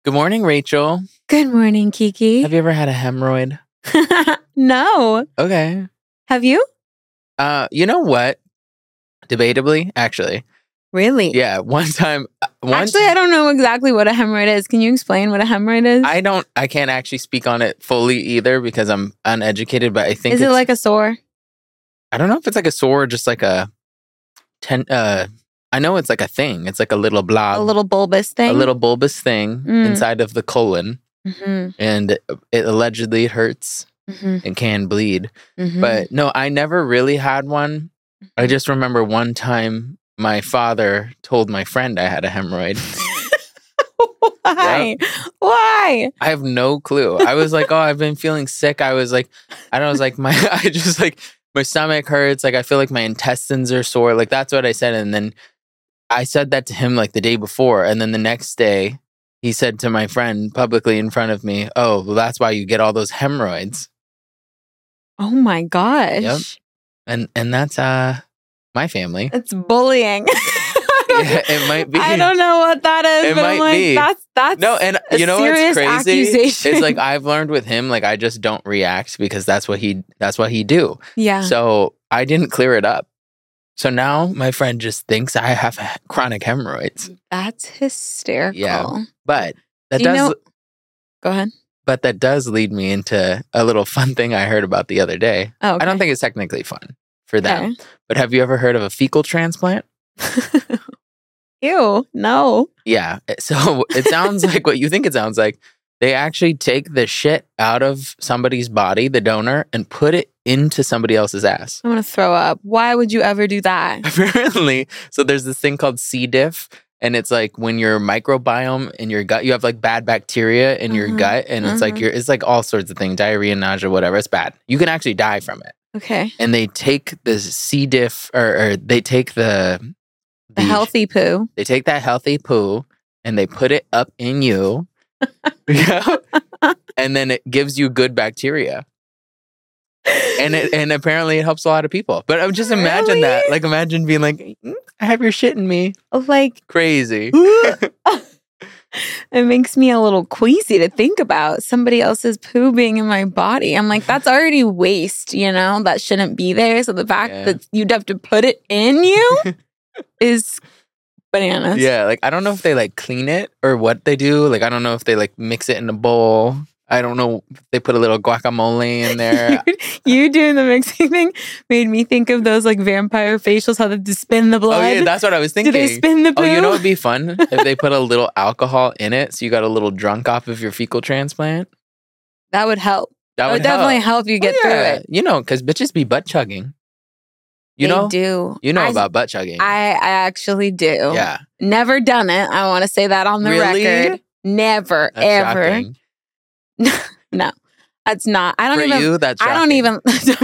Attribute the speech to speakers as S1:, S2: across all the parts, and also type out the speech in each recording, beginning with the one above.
S1: Good morning, Rachel.
S2: Good morning, Kiki.
S1: Have you ever had a hemorrhoid?
S2: No.
S1: Okay.
S2: Have you?
S1: You know what? Debatably, actually.
S2: Really?
S1: Yeah, one time.
S2: Actually, I don't know exactly what a hemorrhoid is. Can you explain what a hemorrhoid is?
S1: I can't actually speak on it fully either because I'm uneducated, but I think
S2: Is it like a sore?
S1: I don't know if it's like a sore or just like I know it's like a thing. It's like a little blob.
S2: A little bulbous thing?
S1: A little bulbous thing inside of the colon.
S2: Mm-hmm.
S1: And it allegedly hurts and can bleed. But no, I never really had one. I just remember one time my father told my friend I had a hemorrhoid.
S2: Why?
S1: Yep.
S2: Why?
S1: I have no clue. I was like, oh, I've been feeling sick. I was like, my stomach hurts. Like, I feel like my intestines are sore. Like, that's what I said. And then I said that to him like the day before. And then the next day, he said to my friend publicly in front of me, oh, well, that's why you get all those hemorrhoids.
S2: Oh my gosh.
S1: Yep. And that's my family.
S2: It's bullying.
S1: Yeah, it might be.
S2: I don't know what that is, but I'm like, that's
S1: no, and you know what's crazy?
S2: Accusation.
S1: It's like I've learned with him, like I just don't react because that's what he do.
S2: Yeah.
S1: So I didn't clear it up. So now my friend just thinks I have chronic hemorrhoids.
S2: That's hysterical.
S1: Yeah. But that
S2: Go ahead.
S1: But that does lead me into a little fun thing I heard about the other day.
S2: Oh, okay.
S1: I don't think it's technically fun for them. But have you ever heard of a fecal transplant?
S2: Ew, no.
S1: Yeah. So it sounds like what you think it sounds like. They actually take the shit out of somebody's body, the donor, and put it into somebody else's ass.
S2: I'm going to throw up. Why would you ever do that?
S1: Apparently. So there's this thing called C. diff. And it's like when your microbiome in your gut, you have like bad bacteria in your gut. And it's like all sorts of things, diarrhea, nausea, whatever. It's bad. You can actually die from it.
S2: Okay.
S1: And they take the C. diff or they take the
S2: healthy poo.
S1: They take that healthy poo and they put it up in you. Yeah. And then it gives you good bacteria. And apparently it helps a lot of people. But just imagine that. Like imagine being like, I have your shit in me.
S2: Like
S1: crazy.
S2: It makes me a little queasy to think about somebody else's poo being in my body. I'm like, that's already waste, that shouldn't be there. So the fact that you'd have to put it in you is bananas.
S1: Yeah, like I don't know if they like clean it or what they do. Like I don't know if they like mix it in a bowl. I don't know if they put a little guacamole in there.
S2: You doing the mixing thing made me think of those like vampire facials, how they have to spin the blood.
S1: Oh yeah, that's what I was thinking.
S2: Do they spin the poo?
S1: Oh, you know what'd be fun? If they put a little alcohol in it so you got a little drunk off of your fecal transplant.
S2: That would help.
S1: That would
S2: definitely help you get through it.
S1: Because bitches be butt chugging. They
S2: do.
S1: You know about butt chugging.
S2: I actually do.
S1: Yeah.
S2: Never done it. I want to say that on the record. Never,
S1: that's
S2: ever.
S1: Shocking.
S2: No, that's not. I don't
S1: For
S2: even.
S1: you, that's shocking.
S2: I don't even.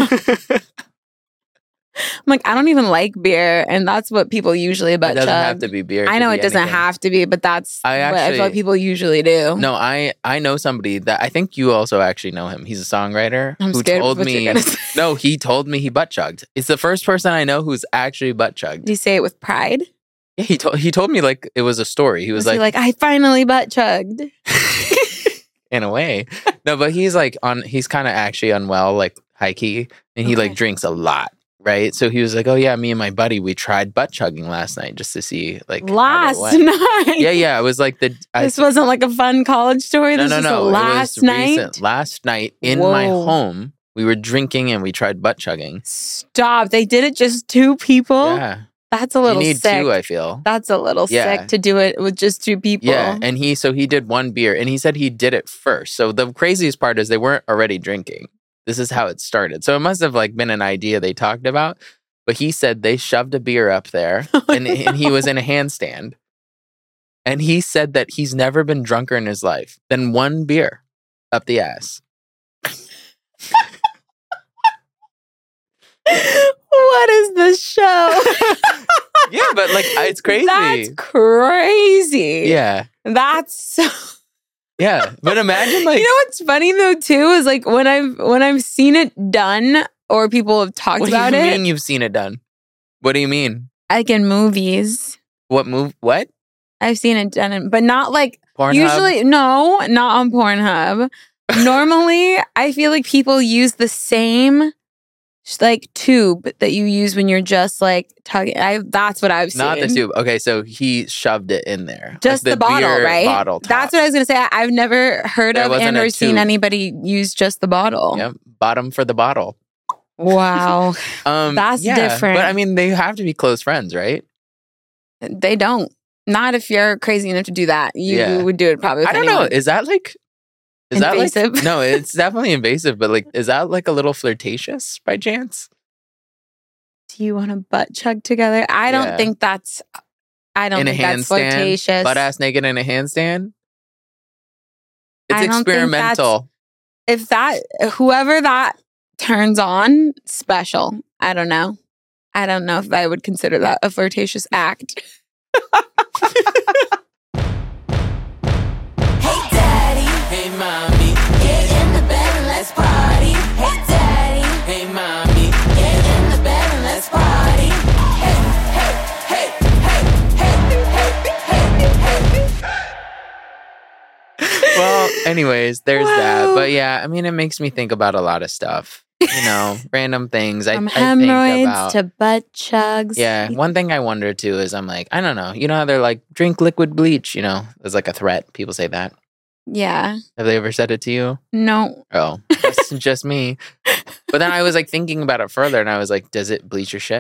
S2: I'm like, I don't even like beer, and that's what people usually butt chug.
S1: It doesn't have to be beer.
S2: I know it doesn't have to be, but that's what I feel like people usually do.
S1: No, I know somebody that I think you also actually know him. He's a songwriter who told me. No, he told me he butt chugged. It's the first person I know who's actually butt chugged.
S2: Did he say it with pride?
S1: Yeah, he told me like it was a story. He was like,
S2: I finally butt chugged.
S1: In a way. No, but he's like he's kind of actually unwell, like high key, and he like drinks a lot, right? So he was like, oh yeah, me and my buddy, we tried butt chugging last night just to see like
S2: last night.
S1: Yeah. It was like
S2: this wasn't like a fun college story. This was last night.
S1: Recent. Last night in my home, we were drinking and we tried butt chugging.
S2: Stop. They did it just two people?
S1: Yeah.
S2: That's a little sick.
S1: You need two, I feel.
S2: That's a little sick to do it with just two people.
S1: Yeah, and he did one beer, and he said he did it first. So the craziest part is they weren't already drinking. This is how it started. So it must have like been an idea they talked about. But he said they shoved a beer up there, and he was in a handstand. And he said that he's never been drunker in his life than one beer up the ass.
S2: What is this show?
S1: Yeah, but like it's crazy.
S2: That's crazy.
S1: Yeah.
S2: That's so.
S1: Yeah, but imagine like
S2: what's funny though too is like when I've seen it done or people have talked about it.
S1: What do you mean you've seen it done? What do you mean?
S2: Like in movies.
S1: What?
S2: I've seen it done, but not like
S1: Pornhub?
S2: usually. No, not on Pornhub. Normally, I feel like people use the same like tube that you use when you're just like tugging. That's what I've seen.
S1: Not the tube. Okay, so he shoved it in there.
S2: Just
S1: like
S2: the bottle,
S1: beer
S2: right?
S1: Bottle top.
S2: That's what I was gonna say. I've never heard
S1: There
S2: of
S1: wasn't
S2: and
S1: a
S2: or seen
S1: tube.
S2: anybody use just the bottle.
S1: Yep, bottom for the bottle.
S2: Wow, that's different.
S1: But I mean, they have to be close friends, right?
S2: They don't. Not if you're crazy enough to do that. You would do it probably. With
S1: I don't know.
S2: anyone.
S1: Is that like? Is
S2: invasive?
S1: that like? No, it's definitely invasive. But like, is that like a little flirtatious by chance?
S2: Do you want to butt chug together? I don't think that's. I don't think that's flirtatious.
S1: Butt ass naked in a handstand. It's experimental.
S2: If that whoever that turns on, special. I don't know. I don't know if I would consider that a flirtatious act.
S3: Hey daddy, hey mommy, get in the bed and let's party. Hey daddy, hey mommy, get in the bed and let's party. Hey, hey, hey, hey, hey, hey, hey, hey.
S1: Well, anyways, there's
S2: Wow.
S1: that. But yeah, I mean, it makes me think about a lot of stuff. You know, random things.
S2: From
S1: I think
S2: hemorrhoids
S1: about.
S2: to butt chugs.
S1: Yeah, one thing I wonder too is I'm like, I don't know. You know how they're like, drink liquid bleach, you know, as like a threat. People say that.
S2: Yeah.
S1: Have they ever said it to you?
S2: No.
S1: Oh, that's just me. But then I was like thinking about it further and I was like, does it bleach your shit?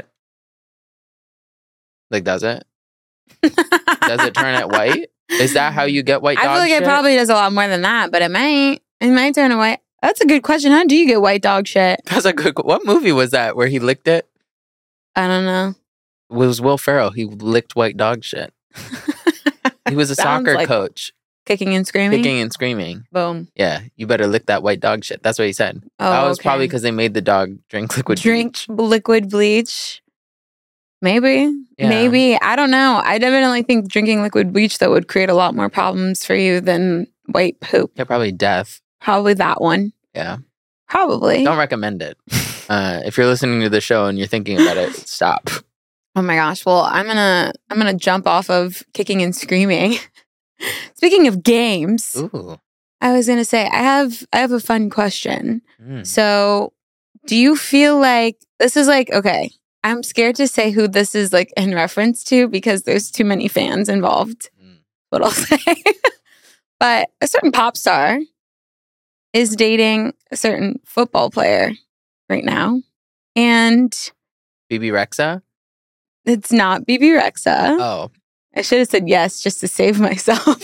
S1: Like, does it? Does it turn it white? Is that how you get white dog
S2: I feel like
S1: shit?
S2: it probably does a lot more than that, but it might. It might turn it white. That's a good question. How do you get white dog shit?
S1: That's a good. What movie was that where he licked it?
S2: I don't know.
S1: It was Will Ferrell. He licked white dog shit. He was a
S2: Sounds
S1: soccer
S2: like
S1: coach.
S2: Kicking and screaming?
S1: Kicking and screaming.
S2: Boom.
S1: Yeah, you better lick that white dog shit. That's what he said.
S2: Oh,
S1: that was
S2: okay.
S1: probably because they made the dog drink liquid bleach.
S2: Liquid bleach. Maybe.
S1: Yeah.
S2: Maybe. I don't know. I definitely think drinking liquid bleach, though, would create a lot more problems for you than white poop.
S1: Yeah, probably death.
S2: Probably that one.
S1: Yeah.
S2: Probably.
S1: Don't recommend it. If you're listening to the show and you're thinking about it, stop.
S2: Oh my gosh. Well, I'm gonna jump off of kicking and screaming. Speaking of games,
S1: Ooh.
S2: I was gonna say I have a fun question.
S1: Mm.
S2: So, do you feel like this is like okay? I'm scared to say who this is like in reference to because there's too many fans involved. What I'll say, but a certain pop star is dating a certain football player right now, and
S1: BB Rexa?
S2: it's not BB Rexa.
S1: Oh.
S2: I should have said yes just to save myself.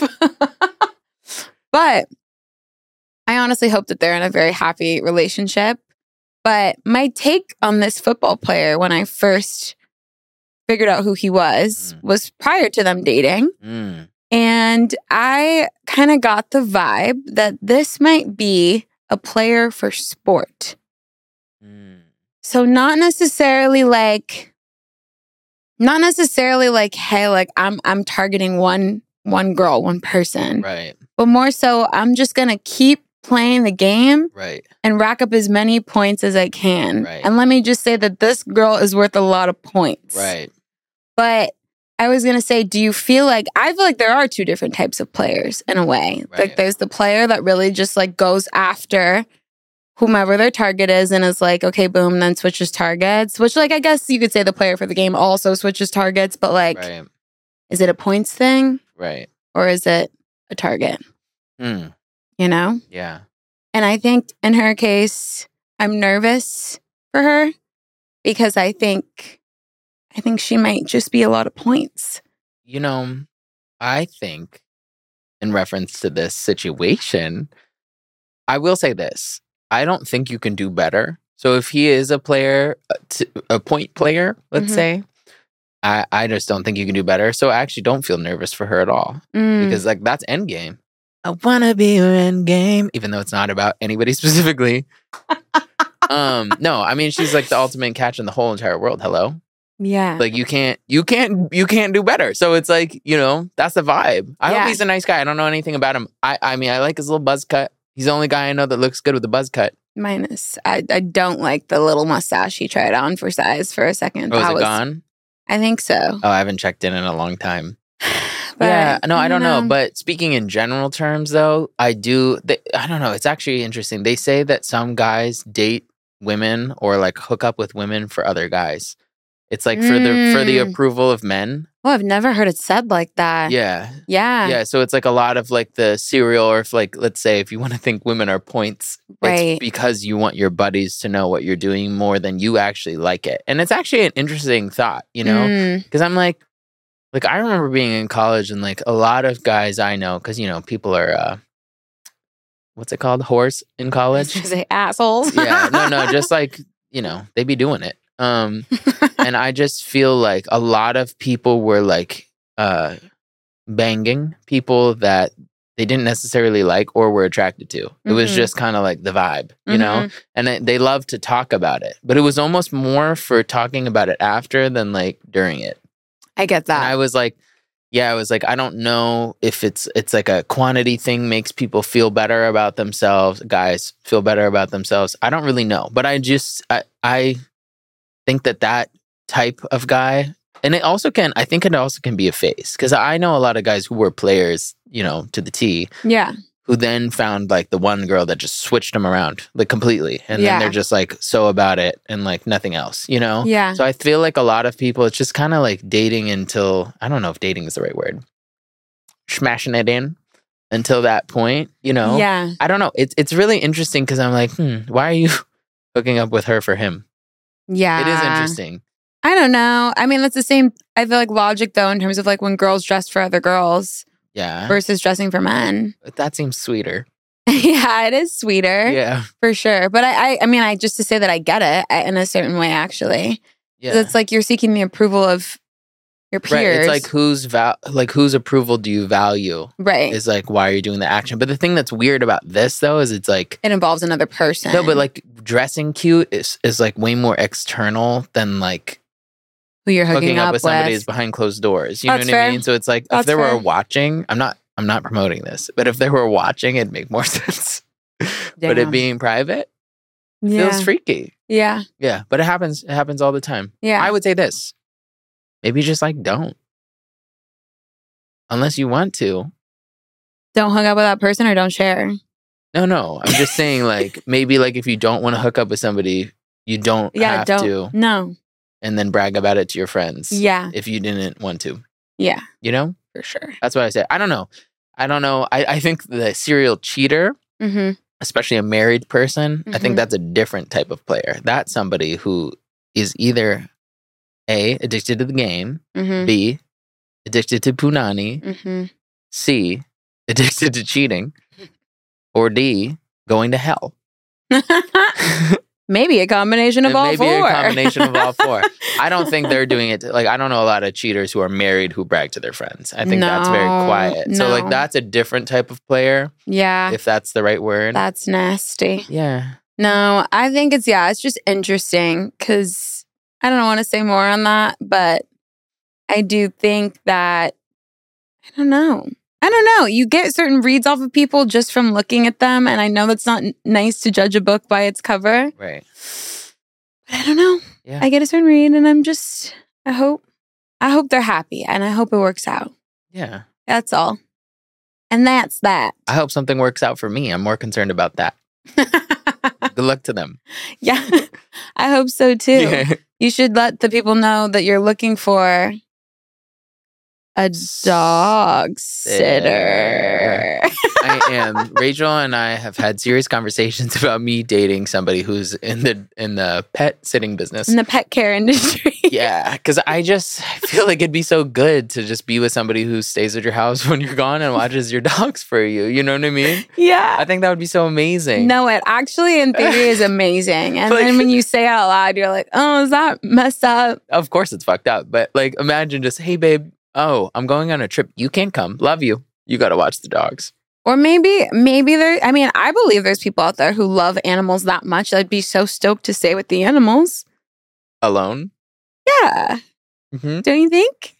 S2: But I honestly hope that they're in a very happy relationship. But my take on this football player when I first figured out who he was prior to them dating.
S1: Mm.
S2: And I kind of got the vibe that this might be a player for sport.
S1: Mm.
S2: So not necessarily like, hey, like I'm targeting one girl, one person.
S1: Right.
S2: But more so, I'm just gonna keep playing the game
S1: Right.
S2: and rack up as many points as I can.
S1: Right.
S2: And let me just say that this girl is worth a lot of points.
S1: Right.
S2: But I was going to say, I feel like there are two different types of players in a way.
S1: Right.
S2: Like there's the player that really just like goes after whomever their target is and is like, okay, boom, then switches targets, which like, I guess you could say the player for the game also switches targets, but like,
S1: Right.
S2: is it a points thing
S1: Right.
S2: or is it a target?
S1: Mm.
S2: You know?
S1: Yeah.
S2: And I think in her case, I'm nervous for her because I think she might just be a lot of points.
S1: You know, I think in reference to this situation, I will say this. I don't think you can do better. So if he is a player, a point player, let's say, I just don't think you can do better. So I actually don't feel nervous for her at all because like that's endgame. I want to be your endgame, even though it's not about anybody specifically. No, I mean, she's like the ultimate catch in the whole entire world. Hello.
S2: Yeah.
S1: Like you can't do better. So it's like, you know, that's the vibe. I hope he's a nice guy. I don't know anything about him. I mean, I like his little buzz cut. He's the only guy I know that looks good with a buzz cut.
S2: Minus, I don't like the little mustache he tried on for size for a second.
S1: Oh, is it gone?
S2: I think so.
S1: Oh, I haven't checked in a long time. Yeah, no, I don't know. But speaking in general terms, though, I don't know. It's actually interesting. They say that some guys date women or like hook up with women for other guys. It's like for the approval of men.
S2: Oh, I've never heard it said like that.
S1: Yeah.
S2: Yeah.
S1: Yeah. So it's like a lot of like the serial, or if like, let's say, if you want to think women are points,
S2: Right.
S1: it's because you want your buddies to know what you're doing more than you actually like it. And it's actually an interesting thought, you know? Because I'm like, I remember being in college and like a lot of guys I know, because, you know, people are, what's it called? Whores in college?
S2: Say assholes.
S1: Yeah. No, just like, you know, they be doing it. And I just feel like a lot of people were like banging people that they didn't necessarily like or were attracted to. It was just kind of like the vibe, you know? And they love to talk about it. But it was almost more for talking about it after than like during it.
S2: I get that.
S1: And I was like, I don't know if it's like a quantity thing makes people feel better about themselves, guys feel better about themselves. I don't really know. But I think that type of guy, and I think it also can be a phase, because I know a lot of guys who were players, you know, to the T,
S2: Yeah.
S1: who then found like the one girl that just switched them around like completely, and then they're just like so about it and like nothing else, you know?
S2: Yeah.
S1: So I feel like a lot of people, it's just kind of like dating until, I don't know if dating is the right word, smashing it in until that point, you know?
S2: Yeah.
S1: I don't know. It's really interesting because I'm like, why are you hooking up with her for him?
S2: Yeah.
S1: It is interesting.
S2: I don't know. I mean, that's the same, I feel like, logic, though, in terms of like when girls dress for other girls
S1: Yeah.
S2: versus dressing for men.
S1: But that seems sweeter.
S2: Yeah, it is sweeter.
S1: Yeah.
S2: For sure. But I mean, just to say that I get it in a certain way, actually.
S1: Yeah.
S2: It's like you're seeking the approval of your peers.
S1: Right. It's like whose approval do you value?
S2: Right.
S1: Is like, why are you doing the action? But the thing that's weird about this, though, is it's like,
S2: It involves another person.
S1: no, but like dressing cute is like way more external than like
S2: who you're
S1: hooking up with somebody is behind closed doors. You know
S2: That's
S1: what I
S2: fair.
S1: mean? So it's like,
S2: That's
S1: if they were
S2: fair.
S1: watching, I'm not promoting this, but if they were watching, it'd make more sense. But it
S2: Damn.
S1: being private
S2: Yeah.
S1: feels freaky.
S2: Yeah.
S1: Yeah, but it happens all the time.
S2: Yeah.
S1: I would say this. Maybe just like don't. Unless you want to.
S2: Don't hook up with that person or don't share.
S1: No. I'm just saying like maybe like if you don't want to hook up with somebody, you don't have to,
S2: No.
S1: and then brag about it to your friends.
S2: Yeah.
S1: If you didn't want to.
S2: Yeah.
S1: You know?
S2: For sure.
S1: That's what I say. I don't know. I think the serial cheater,
S2: Mm-hmm.
S1: especially a married person, I
S2: Mhm.
S1: think that's a different type of player. That's somebody who is either A, addicted to the game,
S2: Mm-hmm.
S1: B, addicted to punani,
S2: Mm-hmm.
S1: C, addicted to cheating, or D, going to hell.
S2: Maybe a combination of
S1: It
S2: all
S1: may
S2: four.
S1: be a combination of all four. I don't think they're doing it. Like, I don't know a lot of cheaters who are married who brag to their friends. I think that's very
S2: No,
S1: quiet. So, like,
S2: no.
S1: that's a different type of player,
S2: Yeah.
S1: if that's the right word.
S2: That's nasty.
S1: Yeah.
S2: No, I think it's just interesting because I don't want to say more on that, but I do think that, I don't know. You get certain reads off of people just from looking at them. And I know that's not nice to judge a book by its cover.
S1: Right.
S2: But I don't know.
S1: Yeah.
S2: I get a certain read and I hope they're happy and I hope it works out.
S1: Yeah.
S2: That's all. And that's that.
S1: I hope something works out for me. I'm more concerned about that. Good luck to them.
S2: Yeah, I hope so too.
S1: Yeah.
S2: You should let the people know that you're looking for a dog sitter.
S1: I am. Rachel and I have had serious conversations about me dating somebody who's in the pet sitting business.
S2: In the pet care industry.
S1: Yeah, because I feel like it'd be so good to just be with somebody who stays at your house when you're gone and watches your dogs for you. You know what I mean?
S2: Yeah.
S1: I think that would be so amazing.
S2: No, it actually in theory is amazing. And
S1: Like-
S2: then when you say it out loud, you're like, oh, is that messed up?
S1: Of course it's fucked up, but like imagine just, hey babe, oh, I'm going on a trip. You can't come. Love you. You got to watch the dogs.
S2: Or maybe I believe there's people out there who love animals that much. I'd be so stoked to stay with the animals.
S1: Alone?
S2: Yeah.
S1: Mm-hmm.
S2: Don't you think?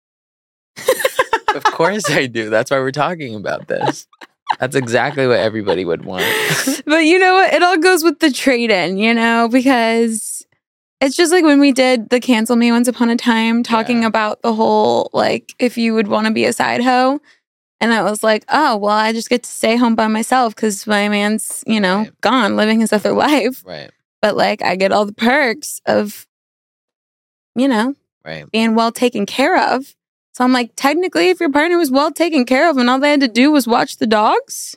S1: Of course I do. That's why we're talking about this. That's exactly what everybody would want.
S2: But you know what? It all goes with the trade-in, because It's just like when we did the Cancel Me Once Upon a Time, talking about the whole, like, if you would want to be a side hoe. And I was like, oh, well, I just get to stay home by myself because my man's, gone living his other life.
S1: Right.
S2: But like, I get all the perks of,
S1: right.
S2: being well taken care of. So I'm like, technically, if your partner was well taken care of and all they had to do was watch the dogs,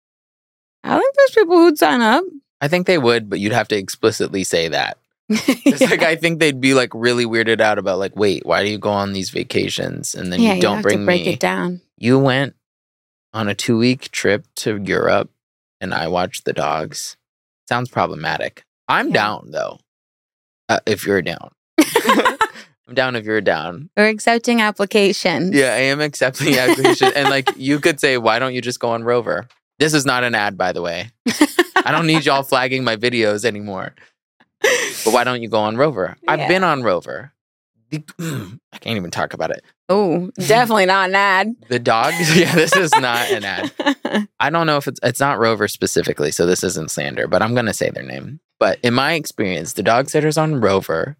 S2: I think there's people who'd sign up.
S1: I think they would, but you'd have to explicitly say that. It's like, I think they'd be like really weirded out about like, wait, why do you go on these vacations and then you don't bring me?
S2: Break it down.
S1: You went on a 2-week trip to Europe and I watched the dogs. Sounds problematic. I'm down though. If you're down. I'm down if you're down.
S2: We're accepting applications.
S1: Yeah, I am accepting applications. And like, you could say, why don't you just go on Rover? This is not an ad, by the way. I don't need y'all flagging my videos anymore. But why don't you go on Rover?
S2: Yeah.
S1: I've been on Rover. I can't even talk about it.
S2: Oh, definitely not an ad.
S1: The dogs? Yeah, this is not an ad. I don't know if it's not Rover specifically, so this isn't slander, but I'm going to say their name. But in my experience, the dog sitters on Rover,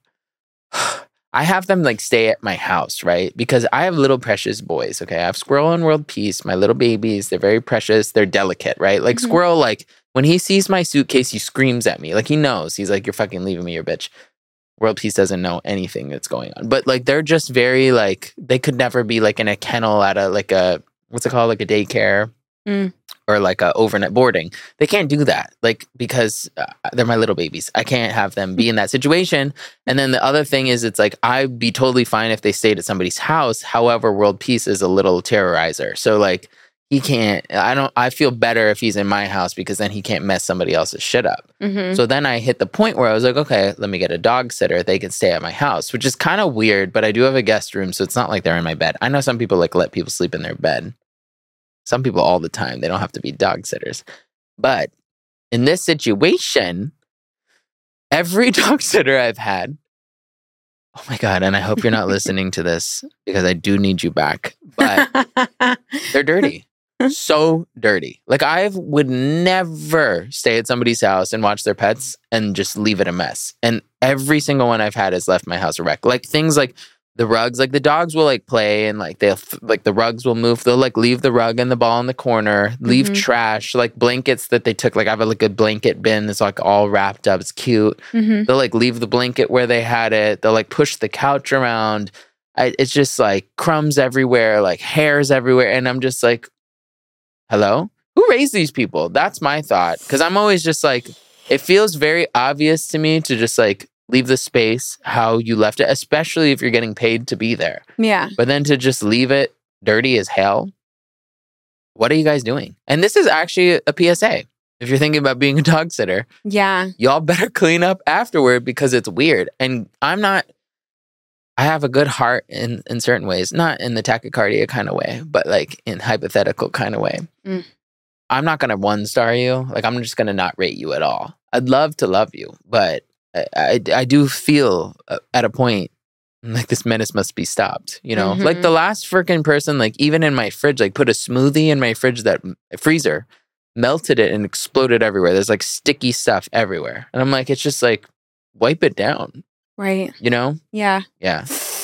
S1: I have them like stay at my house, right? Because I have little precious boys, okay? I have Squirrel and World Peace, my little babies. They're very precious. They're delicate, right? Like Squirrel, like when he sees my suitcase, he screams at me. Like he knows. He's like, you're fucking leaving me, your bitch. World Peace doesn't know anything that's going on. But like, they're just very like, they could never be like in a kennel at what's it called? Like a daycare or like a overnight boarding. They can't do that. Like, because they're my little babies. I can't have them be in that situation. And then the other thing is, it's like, I'd be totally fine if they stayed at somebody's house. However, World Peace is a little terrorizer. So like, he can't, I feel better if he's in my house because then he can't mess somebody else's shit up. So then I hit the point where I was like, okay, let me get a dog sitter. They can stay at my house, which is kind of weird, but I do have a guest room. So it's not like they're in my bed. I know some people like let people sleep in their bed. Some people all the time. They don't have to be dog sitters. But in this situation, every dog sitter I've had, oh my God, and I hope you're not listening to this because I do need you back, but they're dirty. So dirty. Like I would never stay at somebody's house and watch their pets and just leave it a mess. And every single one I've had has left my house a wreck. Like things like the rugs, like the dogs will like play and like they'll like the rugs will move. They'll like leave the rug and the ball in the corner, leave trash, like blankets that they took. Like I have like a blanket bin that's like all wrapped up. It's cute. They'll like leave the blanket where they had it. They'll like push the couch around. It's just like crumbs everywhere, like hairs everywhere. And I'm just like, hello? Who raised these people? That's my thought. Because I'm always just like, it feels very obvious to me to just like leave the space how you left it, especially if you're getting paid to be there.
S2: Yeah.
S1: But then to just leave it dirty as hell, what are you guys doing? And this is actually a PSA. If you're thinking about being a dog sitter, y'all better clean up afterward because it's weird. And I have a good heart in certain ways, not in the tachycardia kind of way, but like in hypothetical kind of way. I'm not going to 1-star you. Like, I'm just going to not rate you at all. I'd love to love you, but I do feel at a point like this menace must be stopped, you know? Like the last freaking person, like even in my fridge, like put a smoothie in my fridge, that freezer, melted it and exploded everywhere. There's like sticky stuff everywhere. And I'm like, it's just like, wipe it down.
S2: Right.
S1: You know?
S2: Yeah.
S1: Yeah.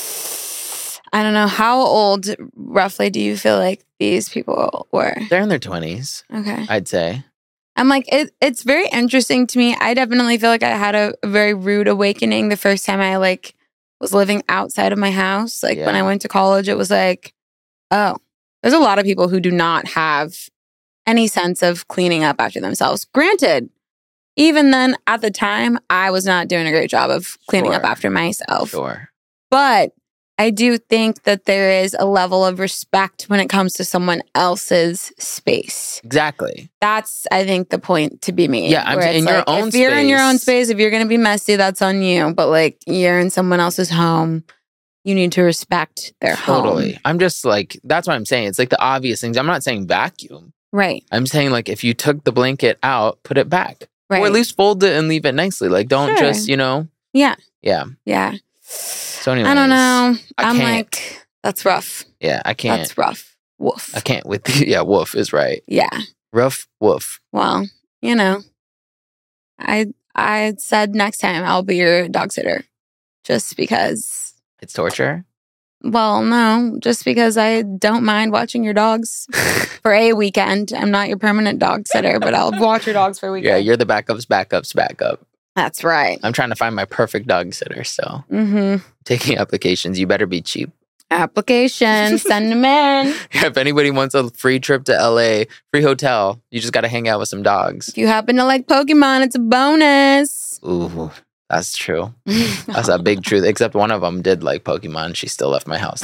S2: I don't know. How old roughly do you feel like these people were?
S1: They're in their 20s.
S2: Okay.
S1: I'd say.
S2: I'm like, it's very interesting to me. I definitely feel like I had a very rude awakening the first time I like was living outside of my house. Like when I went to college, it was like, oh, there's a lot of people who do not have any sense of cleaning up after themselves. Granted, even then at the time, I was not doing a great job of cleaning up after myself.
S1: Sure.
S2: But I do think that there is a level of respect when it comes to someone else's space.
S1: Exactly.
S2: That's, I think, the point to be made.
S1: Yeah, I'm in your own space.
S2: If you're in your own space, if you're going to be messy, that's on you. But like, you're in someone else's home, you need to respect their home.
S1: Totally. I'm just like, that's what I'm saying. It's like the obvious things. I'm not saying vacuum.
S2: Right.
S1: I'm saying like, if you took the blanket out, put it back.
S2: Right.
S1: Or at least fold it and leave it nicely. Like, don't just, you know.
S2: Yeah.
S1: Yeah.
S2: Yeah.
S1: So anyways,
S2: I don't know. I'm
S1: can't.
S2: like, that's rough.
S1: Yeah, I can't.
S2: That's rough. Woof.
S1: I can't with the, yeah, woof is right.
S2: Yeah.
S1: Rough, woof.
S2: Well, you know, I said next time I'll be your dog sitter. Just because.
S1: It's torture?
S2: Well, no. Just because I don't mind watching your dogs for a weekend. I'm not your permanent dog sitter, but I'll watch your dogs for a weekend.
S1: Yeah, you're the backup.
S2: That's right.
S1: I'm trying to find my perfect dog sitter, so
S2: Mm-hmm.
S1: taking applications. You better be cheap.
S2: Application. Send them in.
S1: Yeah, if anybody wants a free trip to LA, free hotel, you just got to hang out with some dogs.
S2: If you happen to like Pokemon, it's a bonus.
S1: Ooh, that's true. That's a big truth. Except one of them did like Pokemon. She still left my house.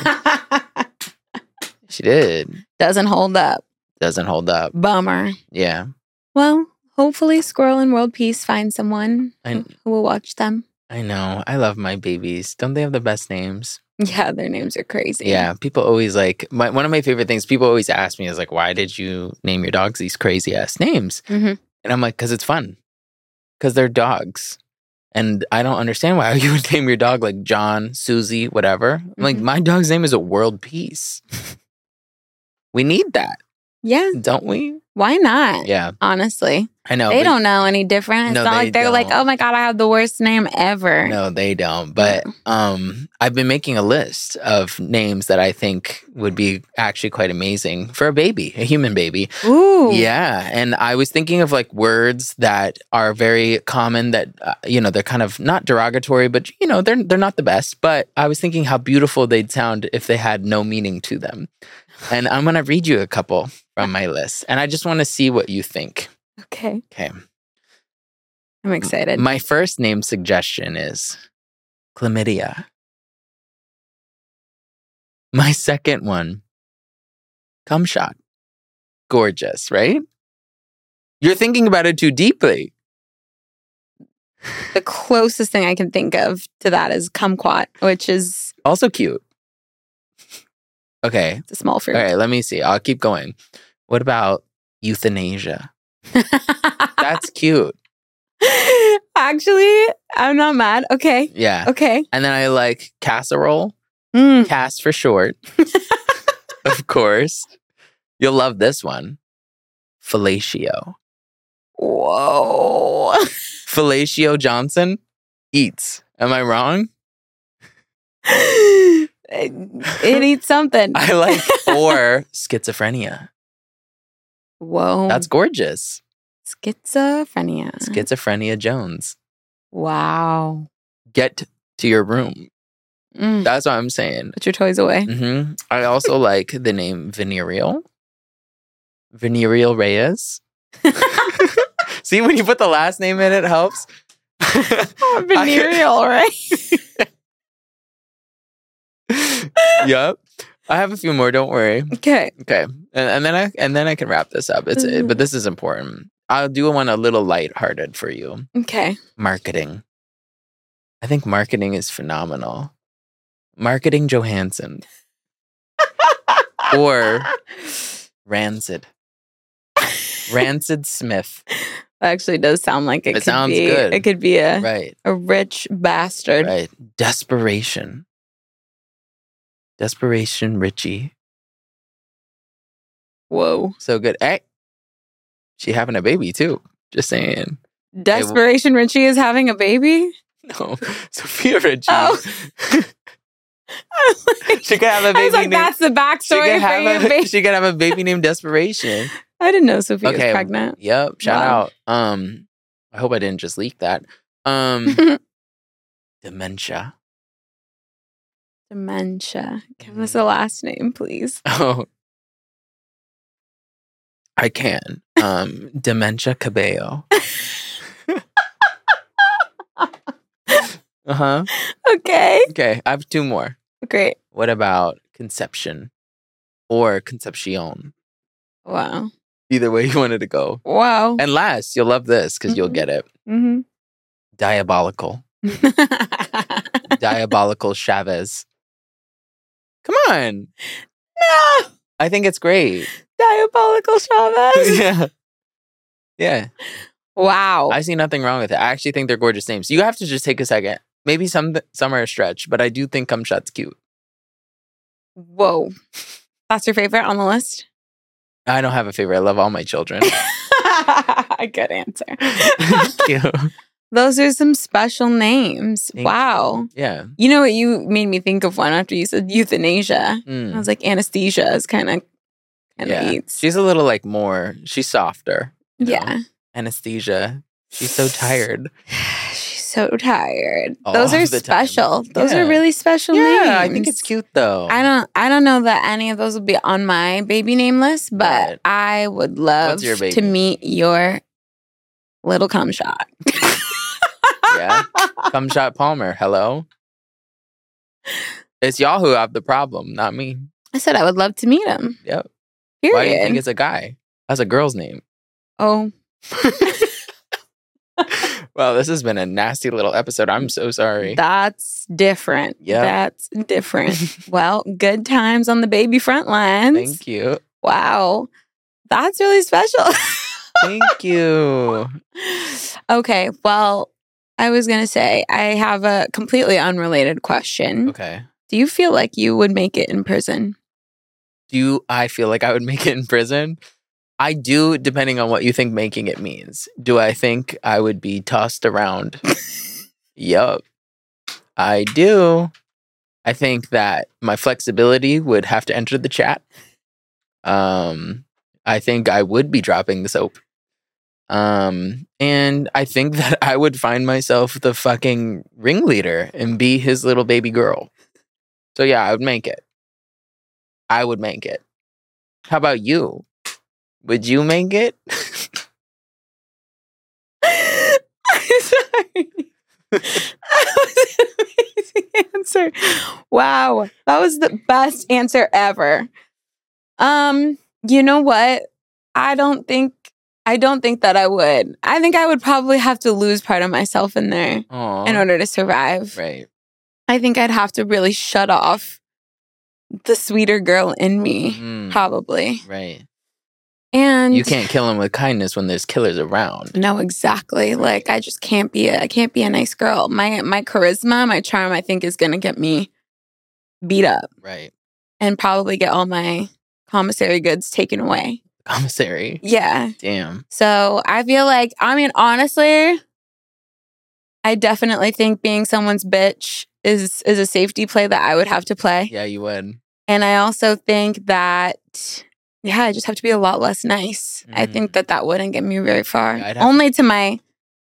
S1: She did.
S2: Doesn't hold up.
S1: Doesn't hold up.
S2: Bummer.
S1: Yeah.
S2: Well, hopefully Squirrel and World Peace find someone who will watch them.
S1: I know. I love my babies. Don't they have the best names?
S2: Yeah, their names are crazy.
S1: Yeah. People always like, one of my favorite things people always ask me is like, why did you name your dogs these crazy ass names?
S2: Mm-hmm.
S1: And I'm like, because it's fun. Because they're dogs. And I don't understand why you would name your dog like John, Susie, whatever. I'm like, my dog's name is a World Peace. We need that,
S2: Yeah.
S1: don't we?
S2: Why not?
S1: Yeah.
S2: Honestly.
S1: I know.
S2: They don't know any different. It's
S1: No,
S2: not
S1: they
S2: like they're like,
S1: don't.
S2: oh my God, I have the worst name ever.
S1: No, they don't. But I've been making a list of names that I think would be actually quite amazing for a baby, a human baby.
S2: Ooh.
S1: Yeah. And I was thinking of like words that are very common that, they're kind of not derogatory, but, they're not the best. But I was thinking how beautiful they'd sound if they had no meaning to them. And I'm going to read you a couple from my list. And I just want to see what you think.
S2: Okay.
S1: Okay.
S2: I'm excited.
S1: My first name suggestion is Chlamydia. My second one, Cum Shot. Gorgeous, right? You're thinking about it too deeply.
S2: The closest thing I can think of to that is kumquat, which is
S1: Also cute. Okay.
S2: it's a small fruit.
S1: All right, let me see. I'll keep going. What about euthanasia? That's cute.
S2: Actually, I'm not mad. Okay.
S1: Yeah.
S2: Okay.
S1: And then I like casserole.
S2: Mm.
S1: Cass for short. Of course. You'll love this one. Fellatio.
S2: Whoa.
S1: Fellatio Johnson eats. Am I wrong?
S2: It eats something.
S1: I like or schizophrenia.
S2: Whoa.
S1: That's gorgeous.
S2: Schizophrenia.
S1: Schizophrenia Jones.
S2: Wow.
S1: Get to your room.
S2: Mm.
S1: That's what I'm saying.
S2: Put your toys away.
S1: Hmm I also like the name Venereal. Venereal Reyes. See, when you put the last name in, it helps.
S2: Oh, venereal, right?
S1: Yep. I have a few more. Don't worry.
S2: Okay.
S1: Okay, and then I can wrap this up. But this is important. I'll do one a little lighthearted for you.
S2: Okay.
S1: Marketing. I think marketing is phenomenal. Marketing Johansson or Rancid. Rancid Smith.
S2: That actually does sound like it could
S1: sounds
S2: be,
S1: good.
S2: It could be
S1: Right.
S2: a rich bastard.
S1: Right. Desperation. Desperation Richie.
S2: Whoa.
S1: So good. Hey, she having a baby too. Just saying.
S2: Desperation Richie is having a baby?
S1: No, Sophia Richie.
S2: Oh.
S1: She could have a baby
S2: I was like,
S1: named.
S2: that's the backstory for your baby.
S1: She could have a baby named Desperation.
S2: I didn't know Sophia was
S1: Okay.
S2: pregnant.
S1: Yep. Shout
S2: Wow.
S1: out. I hope I didn't just leak that. Dementia.
S2: Dementia. Give us a last name, please.
S1: Oh, I can. Dementia Cabello. Uh-huh.
S2: Okay.
S1: Okay, I have two more.
S2: Great.
S1: What about Conception or Concepcion?
S2: Wow.
S1: Either way you wanted to go.
S2: Wow.
S1: And last, you'll love this because you'll
S2: Mhm.
S1: get it.
S2: Mm-hmm.
S1: Diabolical. Diabolical Chavez. Come on.
S2: No.
S1: I think it's great.
S2: Diabolical Chavez.
S1: Yeah. Yeah.
S2: Wow.
S1: I see nothing wrong with it. I actually think they're gorgeous names. You have to just take a second. Maybe some are a stretch, but I do think Cum Shot's cute.
S2: Whoa. That's your favorite on the list?
S1: I don't have a favorite. I love all my children.
S2: Good answer.
S1: Thank you.
S2: Those are some special names.
S1: Thank
S2: Wow.
S1: Yeah.
S2: You know what? You made me think of one after you said euthanasia.
S1: Mm.
S2: I was like, anesthesia is kind of
S1: Yeah.
S2: eats.
S1: She's a little like more, she's softer. you know?
S2: Yeah.
S1: Anesthesia. She's so tired.
S2: She's so tired.
S1: All
S2: Those are
S1: the time.
S2: special. Those
S1: Yeah.
S2: are really special names.
S1: Yeah, I think it's cute though.
S2: I don't know that any of those will be on my baby name list, but
S1: Right.
S2: I would love
S1: What's your baby?
S2: to meet your little cum shot.
S1: Yeah. Cum shot Palmer. Hello. It's y'all who have the problem, not me.
S2: I said I would love to meet him.
S1: Yep.
S2: Period.
S1: Why do you think it's a guy? That's a girl's name.
S2: Oh,
S1: Well, this has been a nasty little episode. I'm so sorry.
S2: that's different.
S1: Yep.
S2: That's different. Well, good times on the baby front lines.
S1: Thank you.
S2: Wow. That's really special.
S1: Thank you.
S2: Okay. Well, I was going to say, I have a completely unrelated question.
S1: Okay.
S2: Do you feel like you would make it in prison?
S1: Do I feel like I would make it in prison? I do, depending on what you think making it means. Do I think I would be tossed around? Yup. I do. I think that my flexibility would have to enter the chat. I think I would be dropping the soap. And I think that I would find myself the fucking ringleader and be his little baby girl. So yeah, I would make it. I would make it. How about you? Would you make it?
S2: I'm sorry. That was an amazing answer. Wow. That was the best answer ever. You know what? I don't think that I would. I think I would probably have to lose part of myself in there
S1: Aw.
S2: in order to survive.
S1: Right.
S2: I think I'd have to really shut off the sweeter girl in me,
S1: Mm,
S2: probably.
S1: right.
S2: And
S1: You can't kill him with kindness when there's killers around.
S2: No, exactly. Like I just can't be a nice girl. My charisma, my charm, I think is gonna get me beat up
S1: Right.
S2: and probably get all my commissary goods taken away.
S1: Commissary.
S2: Yeah.
S1: Damn.
S2: So I feel like, I mean, honestly, I definitely think being someone's bitch is a safety play that I would have to play.
S1: Yeah, you would.
S2: And I also think that, yeah, I just have to be a lot less nice. I
S1: Mm.
S2: think that wouldn't get me very far.
S1: Yeah, I'd have
S2: Only to my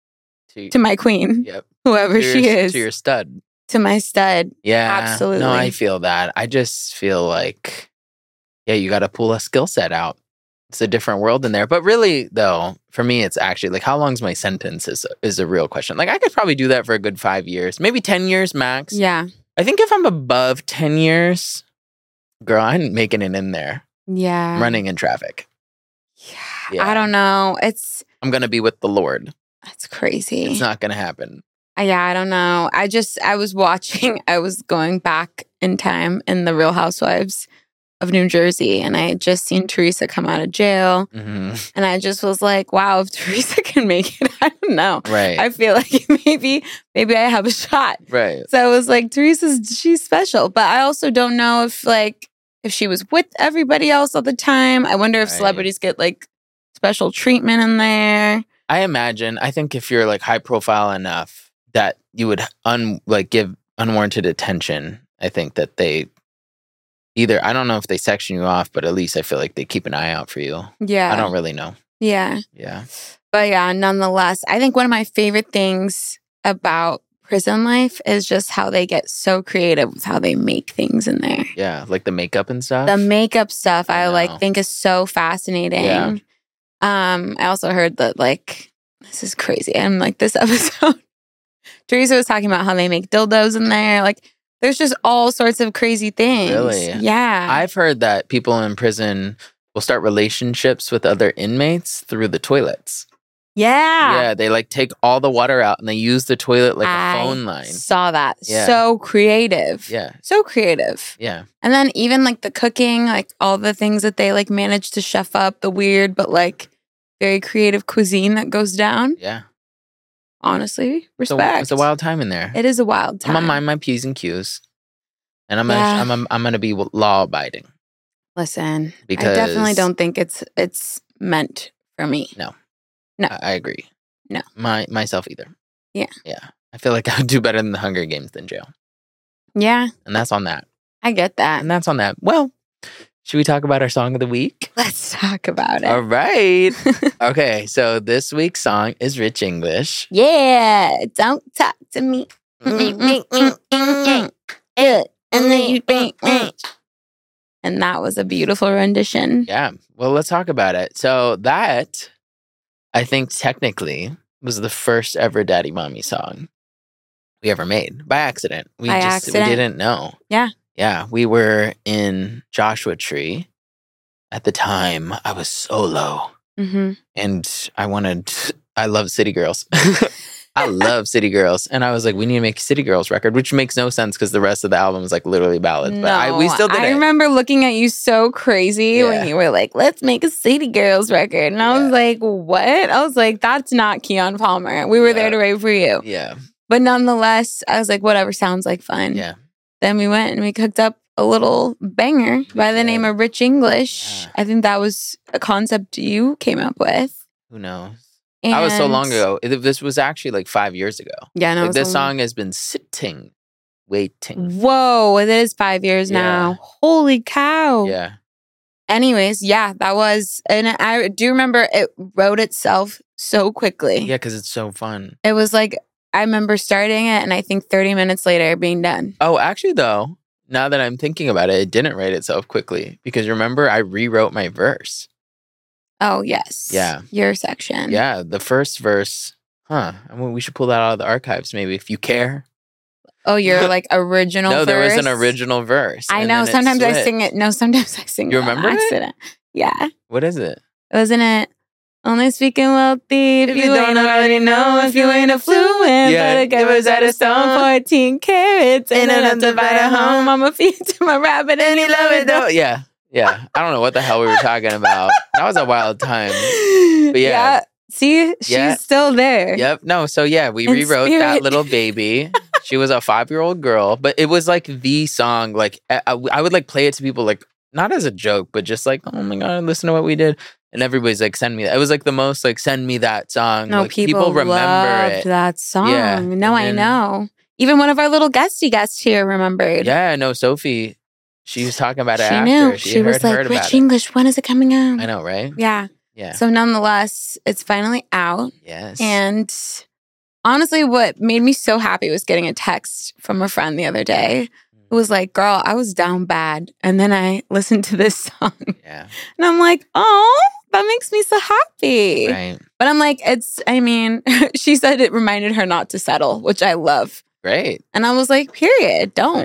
S2: queen,
S1: Yep.
S2: whoever
S1: To
S2: she
S1: your-
S2: is,
S1: To your stud.
S2: to my stud.
S1: Yeah.
S2: Absolutely.
S1: No, I feel that. I just feel like, yeah, you got to pull a skill set out. It's a different world in there. But really, though, for me, it's actually like, how long's my sentence is a real question. Like, I could probably do that for a good 5 years, maybe 10 years max.
S2: Yeah.
S1: I think if I'm above 10 years, girl, I'm making it in there,
S2: Yeah.
S1: running in traffic.
S2: Yeah. I don't know. It's
S1: I'm going to be with the Lord.
S2: crazy.
S1: It's not going to happen.
S2: Yeah, I don't know. I was going back in time in the Real Housewives of New Jersey, and I had just seen Teresa come out of jail,
S1: hmm
S2: and I just was like, wow, if Teresa can make it, I don't know.
S1: Right.
S2: I feel like maybe I have a shot.
S1: right.
S2: So I was like, she's special, but I also don't know if she was with everybody else all the time. I wonder if
S1: Right.
S2: celebrities get like special treatment in there.
S1: I think if you're like high profile enough that you would give unwarranted attention, I think that they either, I don't know if they section you off, but at least I feel like they keep an eye out for you.
S2: Yeah.
S1: I don't really know.
S2: Yeah.
S1: Yeah.
S2: But yeah, nonetheless, I think one of my favorite things about prison life is just how they get so creative with how they make things in there.
S1: Yeah. Like the makeup and stuff.
S2: The makeup stuff
S1: I know.
S2: think is so fascinating.
S1: Yeah.
S2: I also heard that this is crazy. I'm like, this episode, Teresa was talking about how they make dildos in there. Like, there's just all sorts of crazy things.
S1: Really?
S2: Yeah.
S1: I've heard that people in prison will start relationships with other inmates through the toilets.
S2: yeah.
S1: Yeah. They take all the water out and they use the toilet like a
S2: I
S1: phone line.
S2: saw that.
S1: Yeah.
S2: So creative.
S1: Yeah.
S2: So creative.
S1: Yeah.
S2: And then even the cooking, all the things that they manage to chef up, the weird but very creative cuisine that goes down.
S1: Yeah.
S2: Honestly, respect.
S1: It's a wild time in there.
S2: It is a wild time.
S1: I'm gonna mind my P's and Q's, and I'm
S2: Yeah.
S1: gonna be law abiding.
S2: Listen,
S1: Because
S2: I definitely don't think it's meant for me.
S1: No.
S2: No.
S1: I agree.
S2: No.
S1: Myself either.
S2: Yeah.
S1: Yeah. I feel like I would do better than the Hunger Games than jail.
S2: Yeah.
S1: And that's on that.
S2: I get that.
S1: And that's on that. Well, should we talk about our song of the week?
S2: Let's talk about it.
S1: All right. Okay. So this week's song is Rich English.
S2: Yeah. Don't talk to me. And then you think, and that was a beautiful rendition.
S1: Yeah. Well, let's talk about it. So that, I think technically, was the first ever Daddy Mommy song we ever made by accident. We didn't know.
S2: Yeah.
S1: Yeah. We were in Joshua Tree. At the time, I was solo.
S2: Mm-hmm.
S1: And I love City Girls. I love City Girls. And I was like, we need to make a City Girls record, which makes no sense because the rest of the album is like literally ballads. But we still did it.
S2: I remember looking at you so crazy when you were like, let's make a City Girls record. And I was like, what? I was like, that's not Keon Palmer. We were there to wait for you.
S1: Yeah.
S2: But nonetheless, I was like, whatever, sounds like fun.
S1: Yeah.
S2: Then we went and we cooked up a little banger by the name of Rich English.
S1: Yeah.
S2: I think that was a concept you came up with.
S1: Who knows?
S2: And
S1: That was so long ago. This was actually like 5 years ago.
S2: Yeah, no.
S1: Like this song has been sitting, waiting.
S2: Whoa, it is 5 years now. Holy cow.
S1: Yeah.
S2: Anyways, yeah, that was, and I do remember it wrote itself so quickly.
S1: Yeah, because it's so fun.
S2: It was like, I remember starting it and I think 30 minutes later being done.
S1: Oh, actually, though, now that I'm thinking about it, it didn't write itself quickly because remember, I rewrote my verse.
S2: Oh, yes.
S1: Yeah.
S2: Your section.
S1: Yeah, the first verse. I mean, we should pull that out of the archives maybe if you care.
S2: Oh, your like original verse?
S1: No, there was an original verse.
S2: I know. Sometimes I sing it. No, sometimes I sing it.
S1: You remember
S2: on
S1: it?
S2: accident. Yeah.
S1: What is it?
S2: Wasn't it? Only speaking wealthy if you ain't already know, if you ain't affluent.
S1: Yeah,
S2: But a guy was at a stone, 14 carats. Ain't enough to buy a home. I'm a feed to my rabbit and he love it though.
S1: Yeah. Yeah. I don't know what the hell we were talking about. That was a wild time. But yeah.
S2: See, she's still there.
S1: Yep. No, so yeah, we
S2: In
S1: rewrote
S2: spirit.
S1: That Little Baby. She was a 5-year-old girl, but it was like the song. Like I would like play it to people, like not as a joke, but just like, oh my God, listen to what we did. And everybody's like, send me that. It was like the most like, send me that song.
S2: No,
S1: like,
S2: people
S1: remember
S2: loved
S1: it.
S2: that song.
S1: Yeah.
S2: No, I know. Even one of our little guests here remembered.
S1: Yeah, no, Sophie, she was talking about it
S2: She
S1: after.
S2: knew. She was like, Rich English, when is it coming out?
S1: I know, right?
S2: Yeah.
S1: Yeah.
S2: So nonetheless, it's finally out.
S1: Yes.
S2: And honestly, what made me so happy was getting a text from a friend the other day. It was like, girl, I was down bad. And then I listened to this song.
S1: Yeah.
S2: And I'm like, oh, that makes me so happy.
S1: Right.
S2: But I'm like, she said it reminded her not to settle, which I love.
S1: Great.
S2: And I was like, period. Don't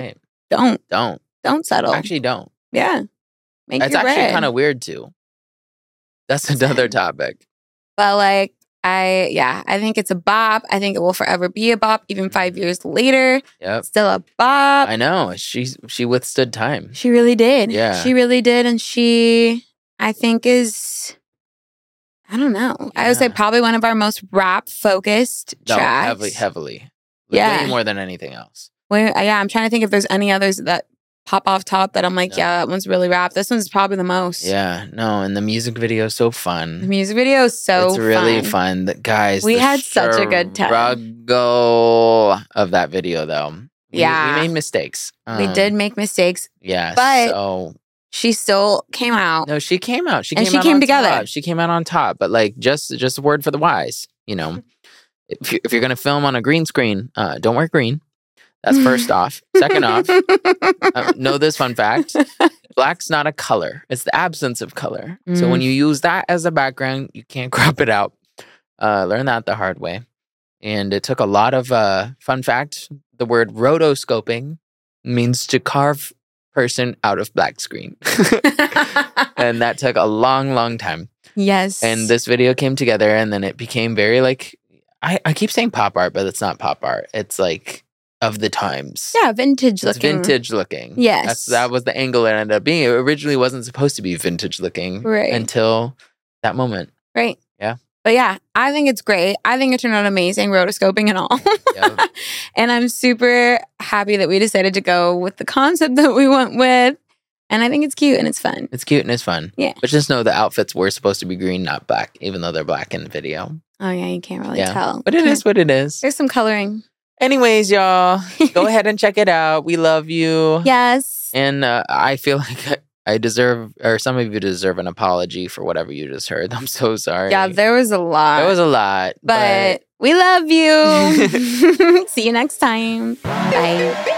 S2: settle.
S1: Actually, don't.
S2: Yeah. Make
S1: It's
S2: your
S1: actually
S2: bread.
S1: kind of weird too. That's another topic.
S2: But like, I think it's a bop. I think it will forever be a bop, even 5 years later.
S1: Yep.
S2: Still a bop.
S1: I know. She withstood time.
S2: She really did.
S1: Yeah.
S2: She really did. And she, I think, is, I don't know. I would say probably one of our most rap focused tracks.
S1: Heavily.
S2: Yeah.
S1: Way more than anything else.
S2: I'm trying to think if there's any others that pop off top that I'm like, yeah, that one's really rap. This one's probably the most.
S1: Yeah. No, and the music video is so
S2: The
S1: fun.
S2: music video is so
S1: It's really fun. Guys,
S2: We had such a good time.
S1: Struggle of that video, though. We made mistakes.
S2: We did make mistakes.
S1: Yeah.
S2: But
S1: so
S2: she still came out.
S1: no, she came out. She
S2: And
S1: came
S2: she
S1: out
S2: came
S1: on
S2: together.
S1: top. She came out on top. But like, just a word for the wise. You know, if you're gonna film on a green screen, don't wear green. That's first off. Second off, know this fun fact. Black's not a color. It's the absence of color. So when you use that as a background, you can't crop it out. Learn that the hard way. And it took a lot of, fun fact, the word rotoscoping means to carve person out of black screen. And that took a long, long time.
S2: Yes.
S1: And this video came together and then it became very like, I keep saying pop art, but it's not pop art. It's like, of the times.
S2: Yeah, vintage
S1: It's
S2: looking.
S1: vintage looking.
S2: Yes.
S1: That was the angle it ended up being. It originally wasn't supposed to be vintage looking until that moment.
S2: Right.
S1: Yeah.
S2: But yeah, I think it's great. I think it turned out amazing, rotoscoping and all.
S1: Yep.
S2: And I'm super happy that we decided to go with the concept that we went with. And I think it's cute and it's fun.
S1: It's cute and it's fun.
S2: Yeah.
S1: But just know the outfits were supposed to be green, not black, even though they're black in the video.
S2: Oh, yeah, you can't really tell.
S1: But it is what it is.
S2: There's some coloring.
S1: Anyways, y'all, go ahead and check it out. We love you.
S2: Yes.
S1: And I feel like I deserve, or some of you deserve an apology for whatever you just heard. I'm so sorry.
S2: Yeah, there was a lot.
S1: There was a lot.
S2: But we love you. See you next time. Bye.